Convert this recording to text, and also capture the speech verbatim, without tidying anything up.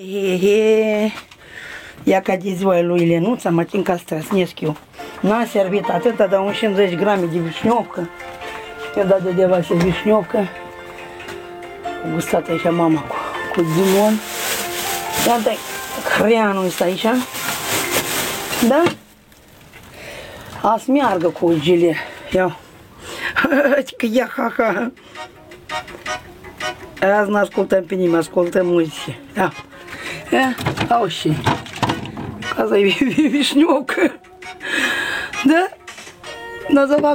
He, he. Ia ca de ziua lui Lenuța, mă țin ca străsnesc eu. N-am servit atâta, dar un cincizeci grame de vișniovcă. I-a dat de devase vișniovcă. Cu gustat aici mama cu, cu limon. Iată creanul ăsta aici. Da? Azi meargă cu gilet. Ia. Că ia, ha, ha. Azi n-ascultăm pe nimeni, ascultăm muzici. Ia. Ia. Au și. Asta e vișniovcă. Da? Назова